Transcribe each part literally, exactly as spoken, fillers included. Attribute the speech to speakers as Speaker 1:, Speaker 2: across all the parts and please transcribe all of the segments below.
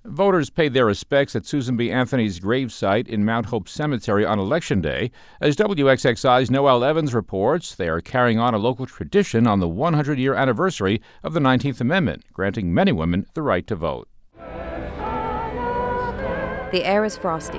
Speaker 1: Voters paid their respects at Susan B. Anthony's gravesite in Mount Hope Cemetery on Election Day. As W X X I's Noelle Evans reports, they are carrying on a local tradition on the one hundred year anniversary of the nineteenth Amendment, granting many women the right to vote.
Speaker 2: The air is frosty.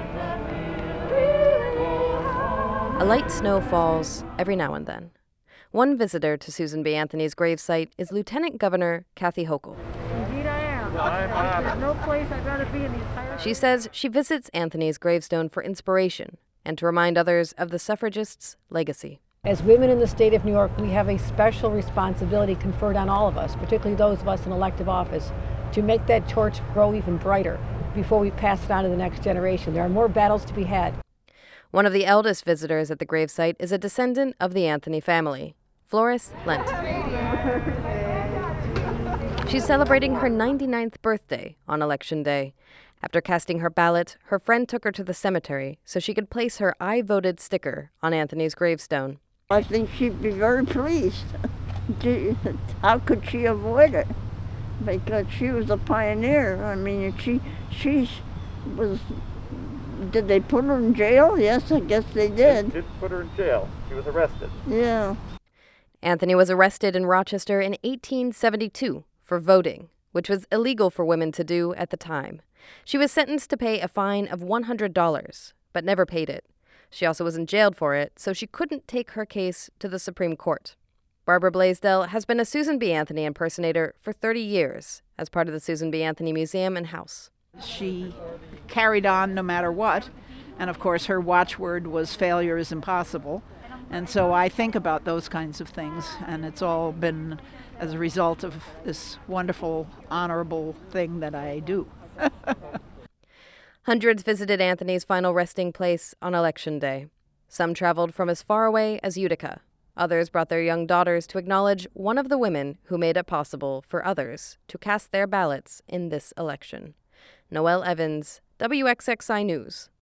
Speaker 2: A light snow falls every now and then. One visitor to Susan B. Anthony's gravesite is Lieutenant Governor Kathy Hochul.
Speaker 3: Indeed I am. There's no place I'd rather be in the entire...
Speaker 2: She says she visits Anthony's gravestone for inspiration and to remind others of the suffragists' legacy.
Speaker 4: As women in the state of New York, we have a special responsibility conferred on all of us, particularly those of us in elective office, to make that torch grow even brighter before we pass it on to the next generation. There are more battles to be had.
Speaker 2: One of the eldest visitors at the gravesite is a descendant of the Anthony family, Floris Lent. She's celebrating her ninety-ninth birthday on Election Day. After casting her ballot, her friend took her to the cemetery so she could place her I voted sticker on Anthony's gravestone.
Speaker 5: I think she'd be very pleased. How could she avoid it? Because she was a pioneer. I mean, she she was... Did they put her in jail? Yes, I guess they did.
Speaker 6: They did put her in jail. She was arrested.
Speaker 5: Yeah.
Speaker 2: Anthony was arrested in Rochester in eighteen seventy-two for voting, which was illegal for women to do at the time. She was sentenced to pay a fine of one hundred dollars, but never paid it. She also wasn't jailed for it, so she couldn't take her case to the Supreme Court. Barbara Blaisdell has been a Susan B. Anthony impersonator for thirty years as part of the Susan B. Anthony Museum and House.
Speaker 7: She carried on no matter what, and of course her watchword was failure is impossible. And so I think about those kinds of things, and it's all been as a result of this wonderful, honorable thing that I do.
Speaker 2: Hundreds visited Anthony's final resting place on Election Day. Some traveled from as far away as Utica. Others brought their young daughters to acknowledge one of the women who made it possible for others to cast their ballots in this election. Noelle Evans, W X X I News.